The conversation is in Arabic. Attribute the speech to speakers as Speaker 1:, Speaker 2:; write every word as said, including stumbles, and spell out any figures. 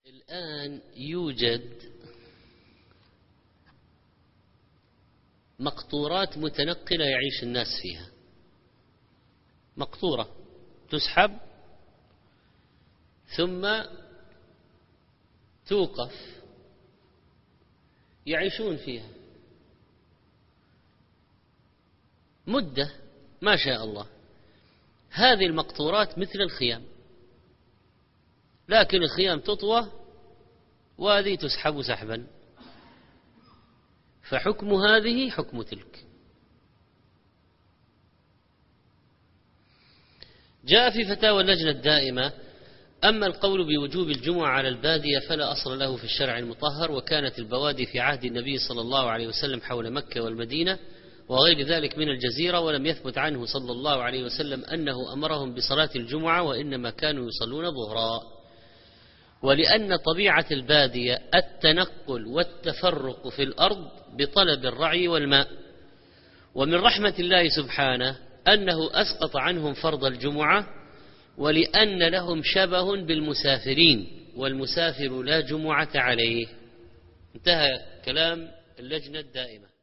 Speaker 1: الآن يوجد مقطورات متنقلة يعيش الناس فيها، مقطورة تسحب ثم توقف، يعيشون فيها مدة ما شاء الله. هذه المقطورات مثل الخيام، لكن الخيام تطوى وهذه تسحب سحبا، فحكم هذه حكم تلك. جاء في فتاوى اللجنة الدائمة: أما القول بوجوب الجمعة على البادية فلا أصل له في الشرع المطهر، وكانت البوادي في عهد النبي صلى الله عليه وسلم حول مكة والمدينة وغير ذلك من الجزيرة، ولم يثبت عنه صلى الله عليه وسلم أنه أمرهم بصلاة الجمعة، وإنما كانوا يصلون ظهرا. ولأن طبيعة البادية التنقل والتفرق في الأرض بطلب الرعي والماء، ومن رحمة الله سبحانه أنه أسقط عنهم فرض الجمعة، ولأن لهم شبه بالمسافرين، والمسافر لا جمعة عليه. انتهى كلام اللجنة الدائمة.